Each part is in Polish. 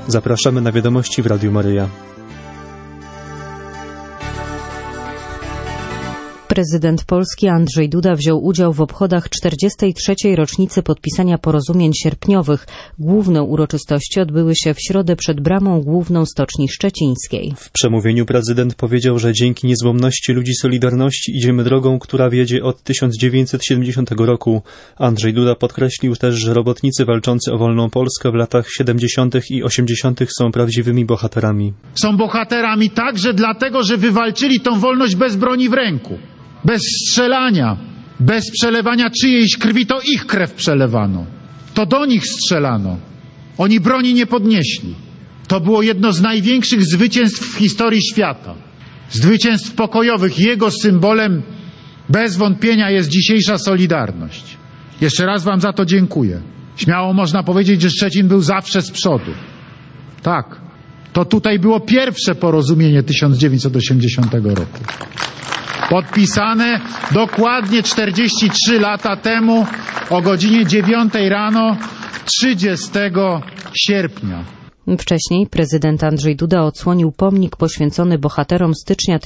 Zapraszamy na wiadomości w Radiu Maryja. Prezydent Polski Andrzej Duda wziął udział w obchodach 43. rocznicy podpisania porozumień sierpniowych. Główne uroczystości odbyły się w środę przed bramą główną Stoczni Szczecińskiej. W przemówieniu prezydent powiedział, że dzięki niezłomności ludzi Solidarności idziemy drogą, która wiedzie od 1970 roku. Andrzej Duda podkreślił też, że robotnicy walczący o wolną Polskę w latach 70. i 80. są prawdziwymi bohaterami. Są bohaterami także dlatego, że wywalczyli tą wolność bez broni w ręku. Bez strzelania, bez przelewania czyjejś krwi, to ich krew przelewano. To do nich strzelano. Oni broni nie podnieśli. To było jedno z największych zwycięstw w historii świata. Zwycięstw pokojowych. Jego symbolem bez wątpienia jest dzisiejsza Solidarność. Jeszcze raz wam za to dziękuję. Śmiało można powiedzieć, że Szczecin był zawsze z przodu. Tak. To tutaj było pierwsze porozumienie 1980 roku. Podpisane dokładnie 43 lata temu o godzinie 9 rano 30 sierpnia. Wcześniej prezydent Andrzej Duda odsłonił pomnik poświęcony bohaterom stycznia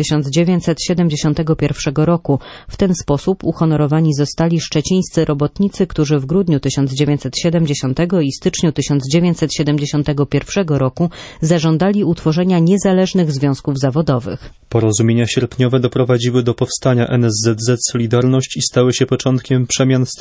1971 roku. W ten sposób uhonorowani zostali szczecińscy robotnicy, którzy w grudniu 1970 i styczniu 1971 roku zażądali utworzenia niezależnych związków zawodowych. Porozumienia sierpniowe doprowadziły do powstania NSZZ Solidarność i stały się początkiem przemian z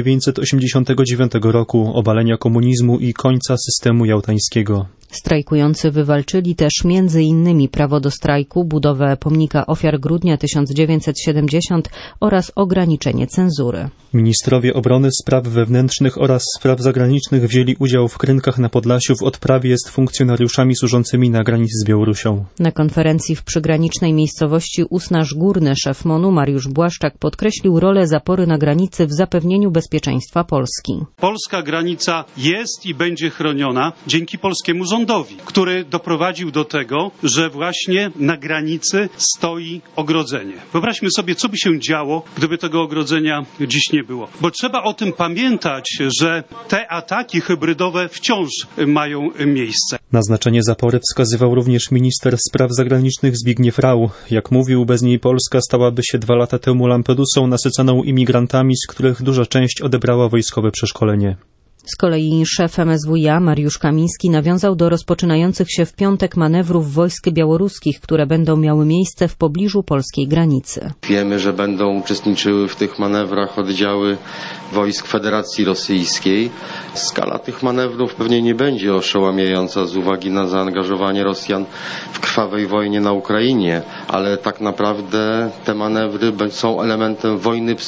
1989 roku, obalenia komunizmu i końca systemu jałtańskiego. Strajkujący wywalczyli też m.in. prawo do strajku, budowę pomnika ofiar grudnia 1970 oraz ograniczenie cenzury. Ministrowie obrony, spraw wewnętrznych oraz spraw zagranicznych wzięli udział w Krynkach na Podlasiu w odprawie z funkcjonariuszami służącymi na granicy z Białorusią. Na konferencji w przygranicznej miejscowości Usnarz Górny szef MON-u Mariusz Błaszczak podkreślił rolę zapory na granicy w zapewnieniu bezpieczeństwa Polski. Polska granica jest i będzie chroniona dzięki polskiemu rządowi, który doprowadził do tego, że właśnie na granicy stoi ogrodzenie. Wyobraźmy sobie, co by się działo, gdyby tego ogrodzenia dziś nie było. Bo trzeba o tym pamiętać, że te ataki hybrydowe wciąż mają miejsce. Na znaczenie zapory wskazywał również minister spraw zagranicznych Zbigniew Rau. Jak mówił, bez niej Polska stałaby się 2 lata temu Lampedusą nasyconą imigrantami, z których duża część odebrała wojskowe przeszkolenie. Z kolei szef MSWiA Mariusz Kamiński nawiązał do rozpoczynających się w piątek manewrów wojsk białoruskich, które będą miały miejsce w pobliżu polskiej granicy. Wiemy, że będą uczestniczyły w tych manewrach oddziały wojsk Federacji Rosyjskiej. Skala tych manewrów pewnie nie będzie oszałamiająca z uwagi na zaangażowanie Rosjan w krwawej wojnie na Ukrainie, ale tak naprawdę te manewry są elementem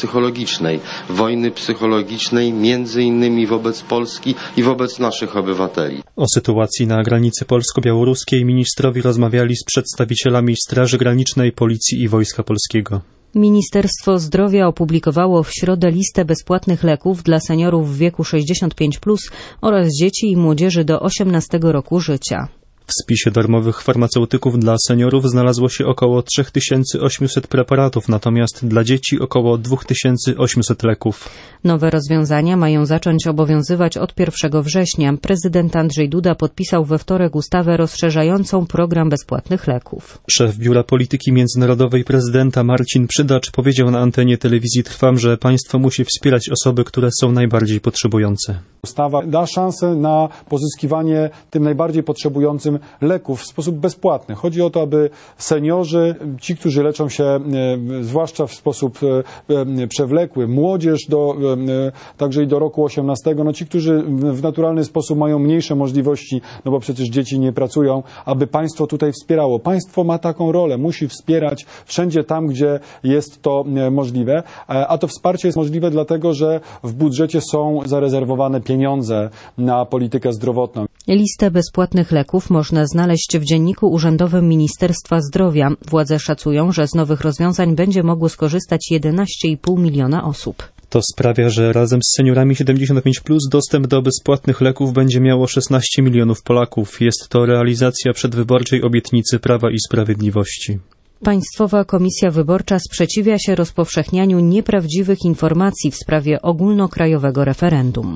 wojny psychologicznej między innymi wobec Polski i wobec naszych obywateli. O sytuacji na granicy polsko-białoruskiej ministrowie rozmawiali z przedstawicielami Straży Granicznej, Policji i Wojska Polskiego. Ministerstwo Zdrowia opublikowało w środę listę bezpłatnych leków dla seniorów w wieku 65+ oraz dzieci i młodzieży do 18 roku życia. W spisie darmowych farmaceutyków dla seniorów znalazło się około 3800 preparatów, natomiast dla dzieci około 2800 leków. Nowe rozwiązania mają zacząć obowiązywać od 1 września. Prezydent Andrzej Duda podpisał we wtorek ustawę rozszerzającą program bezpłatnych leków. Szef Biura Polityki Międzynarodowej prezydenta Marcin Przydacz powiedział na antenie telewizji Trwam, że państwo musi wspierać osoby, które są najbardziej potrzebujące. Ustawa da szansę na pozyskiwanie tym najbardziej potrzebującym leków w sposób bezpłatny. Chodzi o to, aby seniorzy, ci, którzy leczą się zwłaszcza w sposób przewlekły, młodzież także i do roku 18, ci, którzy w naturalny sposób mają mniejsze możliwości, bo przecież dzieci nie pracują, aby państwo tutaj wspierało. Państwo ma taką rolę, musi wspierać wszędzie tam, gdzie jest to możliwe, a to wsparcie jest możliwe dlatego, że w budżecie są zarezerwowane pieniądze na politykę zdrowotną. Listę bezpłatnych leków można znaleźć w Dzienniku Urzędowym Ministerstwa Zdrowia. Władze szacują, że z nowych rozwiązań będzie mogło skorzystać 11,5 miliona osób. To sprawia, że razem z seniorami 75+ dostęp do bezpłatnych leków będzie miało 16 milionów Polaków. Jest to realizacja przedwyborczej obietnicy Prawa i Sprawiedliwości. Państwowa Komisja Wyborcza sprzeciwia się rozpowszechnianiu nieprawdziwych informacji w sprawie ogólnokrajowego referendum.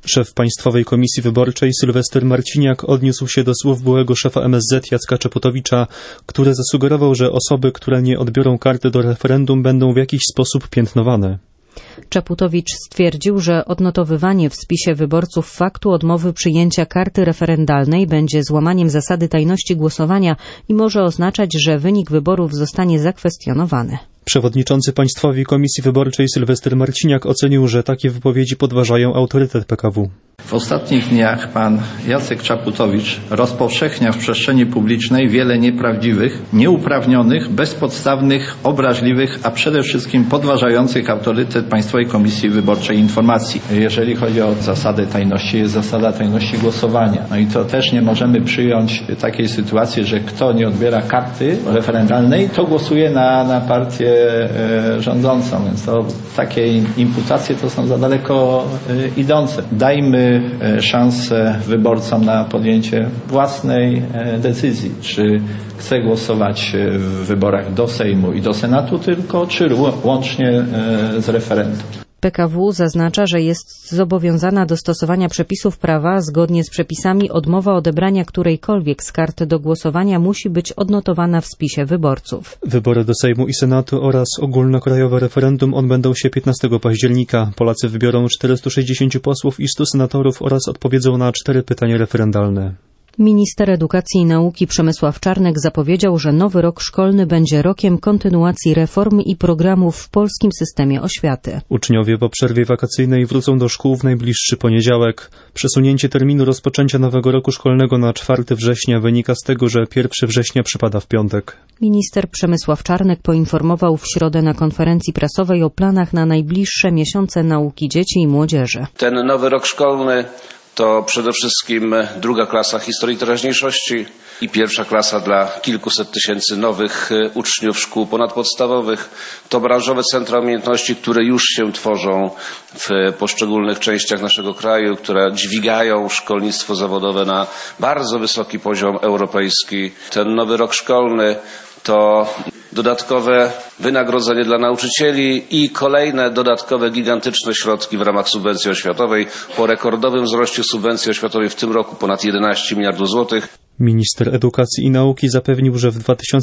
Szef Państwowej Komisji Wyborczej Sylwester Marciniak odniósł się do słów byłego szefa MSZ Jacka Czaputowicza, który zasugerował, że osoby, które nie odbiorą karty do referendum, będą w jakiś sposób piętnowane. Czaputowicz stwierdził, że odnotowywanie w spisie wyborców faktu odmowy przyjęcia karty referendalnej będzie złamaniem zasady tajności głosowania i może oznaczać, że wynik wyborów zostanie zakwestionowany. Przewodniczący Państwowej Komisji Wyborczej Sylwester Marciniak ocenił, że takie wypowiedzi podważają autorytet PKW. W ostatnich dniach pan Jacek Czaputowicz rozpowszechnia w przestrzeni publicznej wiele nieprawdziwych, nieuprawnionych, bezpodstawnych, obraźliwych, a przede wszystkim podważających autorytet Państwowej Komisji Wyborczej informacji. Jeżeli chodzi o zasadę tajności, jest zasada tajności głosowania. No i to też nie możemy przyjąć takiej sytuacji, że kto nie odbiera karty referendalnej, to głosuje na partię rządzącą. Więc to takie imputacje to są za daleko idące. Dajmy szansę wyborcom na podjęcie własnej decyzji, czy chce głosować w wyborach do Sejmu i do Senatu tylko, czy łącznie z referendum. PKW zaznacza, że jest zobowiązana do stosowania przepisów prawa. Zgodnie z przepisami odmowa odebrania którejkolwiek z kart do głosowania musi być odnotowana w spisie wyborców. Wybory do Sejmu i Senatu oraz ogólnokrajowe referendum odbędą się 15 października. Polacy wybiorą 460 posłów i 100 senatorów oraz odpowiedzą na 4 pytania referendalne. Minister Edukacji i Nauki Przemysław Czarnek zapowiedział, że nowy rok szkolny będzie rokiem kontynuacji reform i programów w polskim systemie oświaty. Uczniowie po przerwie wakacyjnej wrócą do szkół w najbliższy poniedziałek. Przesunięcie terminu rozpoczęcia nowego roku szkolnego na 4 września wynika z tego, że 1 września przypada w piątek. Minister Przemysław Czarnek poinformował w środę na konferencji prasowej o planach na najbliższe miesiące nauki dzieci i młodzieży. Ten nowy rok szkolny to przede wszystkim 2. klasa historii i teraźniejszości i 1. klasa dla kilkuset tysięcy nowych uczniów szkół ponadpodstawowych. To branżowe centra umiejętności, które już się tworzą w poszczególnych częściach naszego kraju, które dźwigają szkolnictwo zawodowe na bardzo wysoki poziom europejski. Ten nowy rok szkolny to dodatkowe wynagrodzenie dla nauczycieli i kolejne dodatkowe gigantyczne środki w ramach subwencji oświatowej. Po rekordowym wzroście subwencji oświatowej w tym roku ponad 11 miliardów złotych. Minister Edukacji i Nauki zapewnił, że w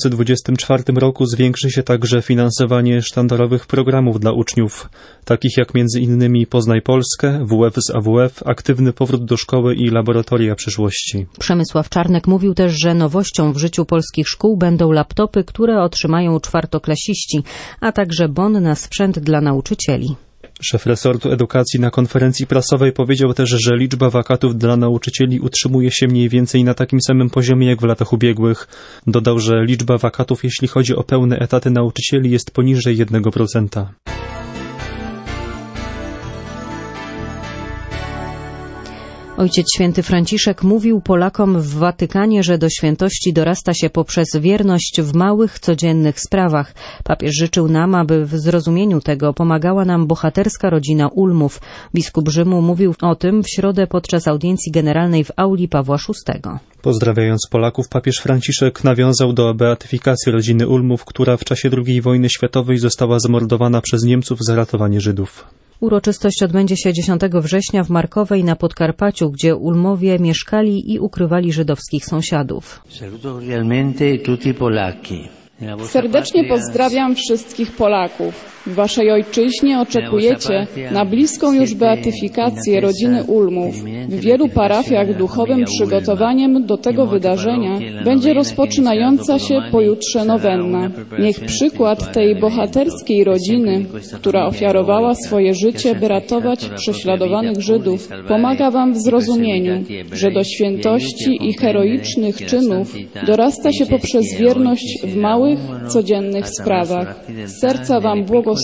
2024 roku zwiększy się także finansowanie sztandarowych programów dla uczniów, takich jak m.in. Poznaj Polskę, WF z AWF, aktywny powrót do szkoły i laboratoria przyszłości. Przemysław Czarnek mówił też, że nowością w życiu polskich szkół będą laptopy, które otrzymają czwartoklasiści, a także bon na sprzęt dla nauczycieli. Szef resortu edukacji na konferencji prasowej powiedział też, że liczba wakatów dla nauczycieli utrzymuje się mniej więcej na takim samym poziomie jak w latach ubiegłych. Dodał, że liczba wakatów, jeśli chodzi o pełne etaty nauczycieli, jest poniżej 1%. Ojciec Święty Franciszek mówił Polakom w Watykanie, że do świętości dorasta się poprzez wierność w małych, codziennych sprawach. Papież życzył nam, aby w zrozumieniu tego pomagała nam bohaterska rodzina Ulmów. Biskup Rzymu mówił o tym w środę podczas audiencji generalnej w auli Pawła VI. Pozdrawiając Polaków, papież Franciszek nawiązał do beatyfikacji rodziny Ulmów, która w czasie II wojny światowej została zamordowana przez Niemców za ratowanie Żydów. Uroczystość odbędzie się 10 września w Markowej na Podkarpaciu, gdzie Ulmowie mieszkali i ukrywali żydowskich sąsiadów. Serdecznie pozdrawiam wszystkich Polaków. W waszej ojczyźnie oczekujecie na bliską już beatyfikację rodziny Ulmów. W wielu parafiach duchowym przygotowaniem do tego wydarzenia będzie rozpoczynająca się pojutrze nowenna. Niech przykład tej bohaterskiej rodziny, która ofiarowała swoje życie, by ratować prześladowanych Żydów, pomaga wam w zrozumieniu, że do świętości i heroicznych czynów dorasta się poprzez wierność w małych, codziennych sprawach. Z serca wam błogosławię.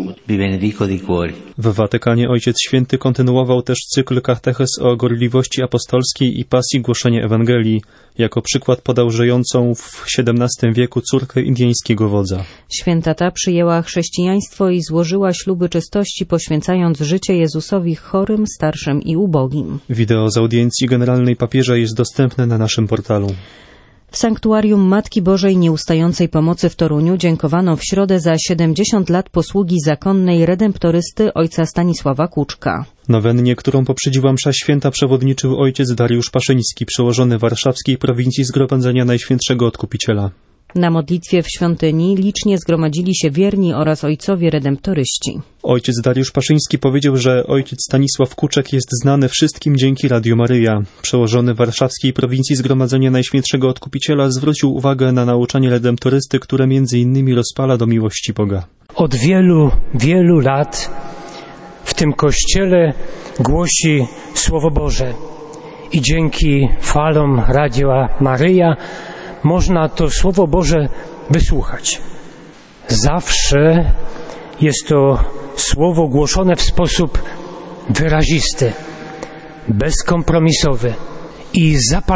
W Watykanie Ojciec Święty kontynuował też cykl katechez o gorliwości apostolskiej i pasji głoszenia Ewangelii. Jako przykład podał żyjącą w XVII wieku córkę indyjskiego wodza. Święta ta przyjęła chrześcijaństwo i złożyła śluby czystości, poświęcając życie Jezusowi chorym, starszym i ubogim. Wideo z audiencji generalnej papieża jest dostępne na naszym portalu. W sanktuarium Matki Bożej Nieustającej Pomocy w Toruniu dziękowano w środę za 70 lat posługi zakonnej redemptorysty ojca Stanisława Kuczka. Nowennie, którą poprzedziła msza święta, przewodniczył ojciec Dariusz Paszyński, przełożony warszawskiej prowincji Zgromadzenia Najświętszego Odkupiciela. Na modlitwie w świątyni licznie zgromadzili się wierni oraz ojcowie redemptoryści. Ojciec Dariusz Paszyński powiedział, że ojciec Stanisław Kuczek jest znany wszystkim dzięki Radiu Maryja. Przełożony warszawskiej prowincji Zgromadzenia Najświętszego Odkupiciela zwrócił uwagę na nauczanie redemptorysty, które m.in. rozpala do miłości Boga. Od wielu lat w tym kościele głosi Słowo Boże i dzięki falom Radia Maryja można to Słowo Boże wysłuchać. Zawsze jest to Słowo głoszone w sposób wyrazisty, bezkompromisowy i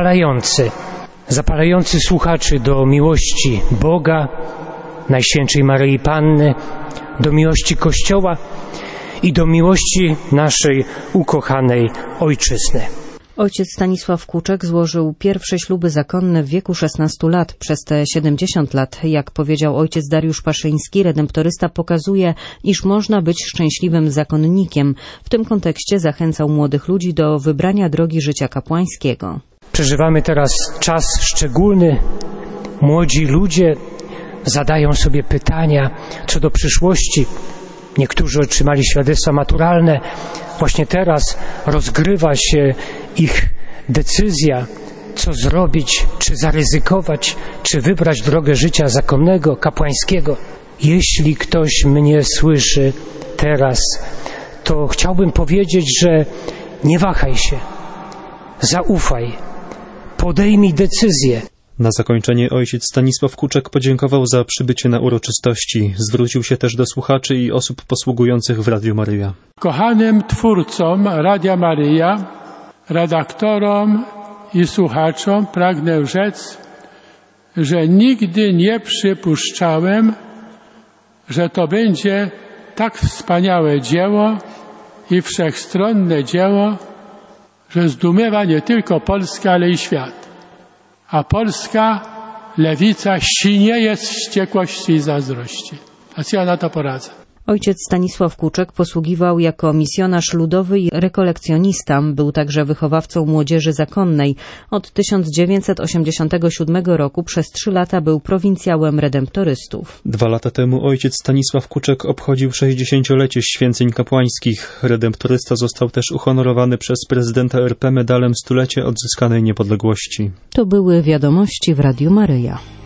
zapalający słuchaczy do miłości Boga, Najświętszej Maryi Panny, do miłości Kościoła i do miłości naszej ukochanej Ojczyzny. Ojciec Stanisław Kuczek złożył pierwsze śluby zakonne w wieku 16 lat. Przez te 70 lat, jak powiedział ojciec Dariusz Paszyński, redemptorysta pokazuje, iż można być szczęśliwym zakonnikiem. W tym kontekście zachęcał młodych ludzi do wybrania drogi życia kapłańskiego. Przeżywamy teraz czas szczególny. Młodzi ludzie zadają sobie pytania co do przyszłości. Niektórzy otrzymali świadectwa maturalne. Właśnie teraz rozgrywa się ich decyzja, co zrobić, czy zaryzykować, czy wybrać drogę życia zakonnego, kapłańskiego. Jeśli ktoś mnie słyszy teraz, to chciałbym powiedzieć, że nie wahaj się, zaufaj, podejmij decyzję. Na zakończenie ojciec Stanisław Kuczek podziękował za przybycie na uroczystości. Zwrócił się też do słuchaczy i osób posługujących w Radiu Maryja. Kochanym twórcom Radia Maryja, redaktorom i słuchaczom pragnę rzec, że nigdy nie przypuszczałem, że to będzie tak wspaniałe dzieło i wszechstronne dzieło, że zdumiewa nie tylko Polskę, ale i świat. A polska lewica sinieje z wściekłości i zazdrości. A co ja na to poradzę? Ojciec Stanisław Kuczek posługiwał jako misjonarz ludowy i rekolekcjonista. Był także wychowawcą młodzieży zakonnej. Od 1987 roku przez 3 lata był prowincjałem redemptorystów. 2 lata temu ojciec Stanisław Kuczek obchodził 60-lecie święceń kapłańskich. Redemptorysta został też uhonorowany przez prezydenta RP medalem Stulecie Odzyskanej Niepodległości. To były wiadomości w Radiu Maryja.